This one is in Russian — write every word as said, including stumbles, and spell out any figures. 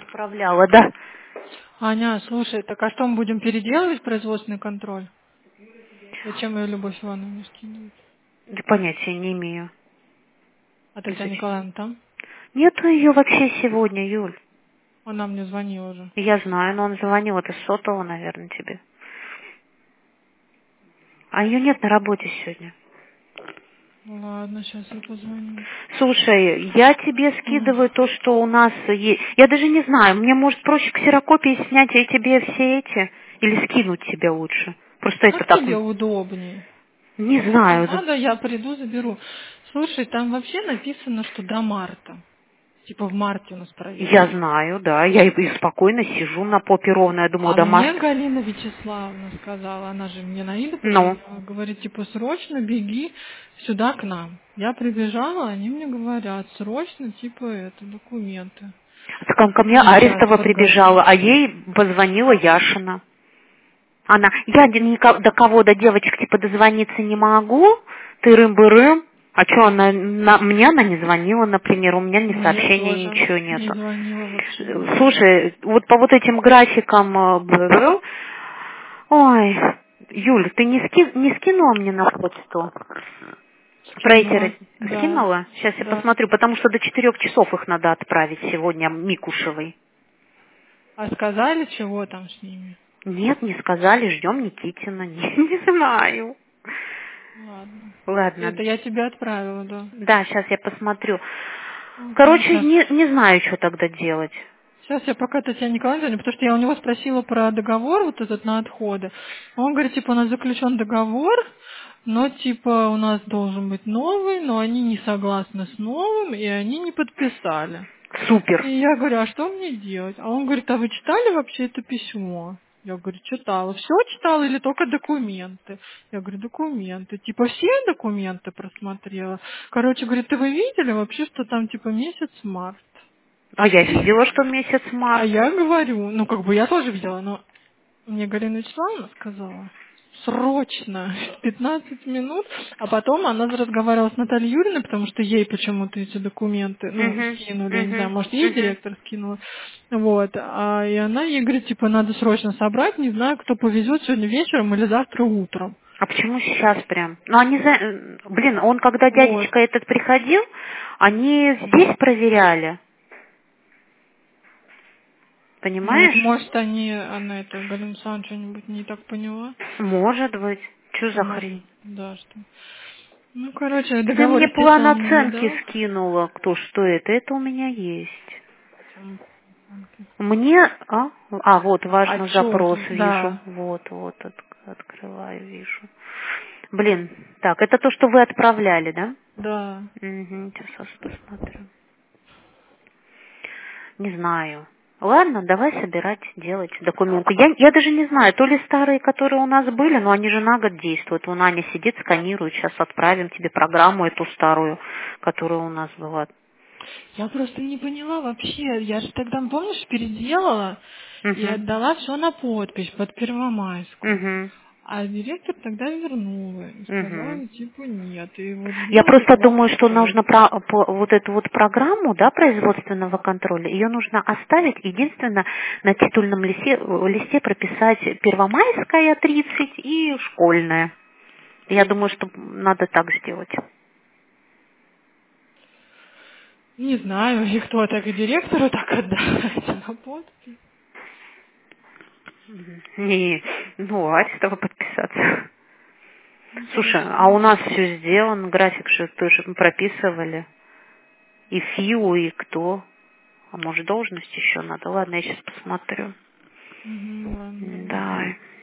отправляла, да. Аня, слушай, так а что мы будем переделывать производственный контроль? Зачем ее Любовь Ивановна скидывает? Я понятия не имею. А Татьяна Николаевна там? Нету ее вообще сегодня, Юль. Она мне звонила уже. Я знаю, но он звонил, это с сотового, наверное, тебе. А ее нет на работе сегодня. Ладно, сейчас я позвоню. Слушай, я тебе скидываю то, что у нас есть. Я даже не знаю, мне, может, проще ксерокопии снять и тебе все эти? Или скинуть тебе лучше? Просто это Как так... тебе удобнее? Не Если знаю. надо, я приду, заберу. Слушай, там вообще написано, что до марта. Типа в марте у нас проверка. Я знаю, да. Я и спокойно сижу на попе ровно. Я думаю, А до мне марта. Галина Вячеславовна сказала, она же мне на Иду Ну. позвонила, говорит, типа, срочно беги сюда к нам. Я прибежала, они мне говорят, срочно, типа, это, документы. Так ко мне Приезжать Арестова прибежала, подготовить. а ей позвонила Яшина. Она, я ни- до кого, до девочек, типа, дозвониться не могу, ты рым-бы-рым. А что, она, на, мне она не звонила, например, у меня ни Мне сообщений, тоже ничего не нету. звонила вообще никто. Слушай, вот по вот этим графикам, э, б- ой, Юль, ты не, ски, не скинула мне на почту? Про эти Скинула, ро- да, скинула? Сейчас я да. посмотрю, потому что до четырех часов их надо отправить сегодня Микушевой. А сказали, чего там с ними? Нет, не сказали, ждем Никитина. Не, не знаю. Ладно. Ладно. Это я тебе отправила, да. Да, сейчас я посмотрю. Угу, Короче, сейчас. не, не знаю, что тогда делать. Сейчас я пока Татьяне Николаевне, потому что я у него спросила про договор вот этот на отходы. Он говорит, типа, у нас заключен договор, но, типа, у нас должен быть новый, но они не согласны с новым, и они не подписали. Супер. И я говорю, а что мне делать? А он говорит, а вы читали вообще это письмо? Я говорю, читала. Все читала или только документы? Я говорю, документы. Типа все документы просмотрела. Короче, говорит, ты вы видели вообще, что там типа месяц март? А я видела, что месяц А март. я говорю, ну как бы я тоже видела, но мне Галина Вячеславовна сказала, срочно, пятнадцать минут, а потом она разговаривала с Натальей Юрьевной, потому что ей почему-то эти документы, ну, Угу, скинули, я не знаю, угу, может, ей угу. директор скинула, вот, а, и она ей говорит, типа, надо срочно собрать, не знаю, кто повезет сегодня вечером или завтра утром. А почему сейчас прям? Ну, они, за... э, блин, он, когда Вот. дядечка этот приходил, они здесь проверяли. Ну, вот, Понимаешь? может, они, она это, Галина Александровна что-нибудь не так поняла. Может быть. Что за Может, хрень? да, что. Ну, короче, Ты договор, мне план естественно, он мне не оценки дал. скинула, кто что это. Это у меня есть. Чем оценки? Мне... А, а вот, важно, Отчет, запрос вижу. да, Вот, вот, от- открываю, вижу. Блин, так, это то, что вы отправляли, да? да. Угу, сейчас посмотрю. Не знаю. Ладно, давай собирать, делать документы. Я, я даже не знаю, то ли старые, которые у нас были, но они же на год действуют. Вон Аня сидит, сканирует, сейчас отправим тебе программу эту старую, которая у нас была. Я просто не поняла вообще. Я же тогда, помнишь, переделала и Угу. отдала все на подпись под Первомайскую. Угу. А директор тогда вернула и Угу. сказала, типа, нет. И вот Я сделали просто два думаю, что нужно подпись. про, по- вот эту вот программу, да, производственного контроля, ее нужно оставить, единственно на титульном листе, листе прописать первомайская тридцать и школьная. Я думаю, что надо так сделать. Не знаю, и кто так и директору так отдать на подпись. Не, ну, Арестова подписаться. Ну, Слушай, а хорошо. у нас все сделано, график же тоже прописывали. И ФИУ, и кто. А может, должность еще надо? Ладно, я сейчас посмотрю. Угу, ладно. Давай.